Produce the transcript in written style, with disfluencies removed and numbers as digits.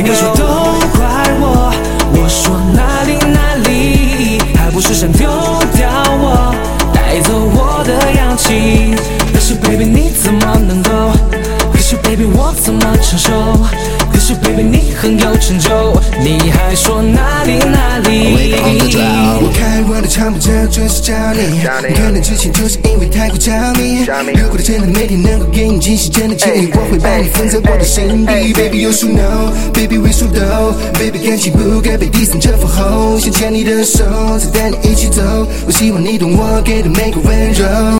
你说都怪我，我说哪里哪里，还不是想丢掉我，带走我的氧气。可是 baby 你怎么能够？可是 baby 我怎么承受？可是 baby 你很有成就，你还说哪里哪里？ 我开我的场不这准是找你，你可能之前就是因为太过着迷。如果真的每天能够给你惊喜，真的建议我会把你放在我的心底。Baby 有数 no， Baby 为数都 ，Baby 感情不该被 diss 这份后，想牵你的手，再带你一起走。我希望你懂我给的每个温柔。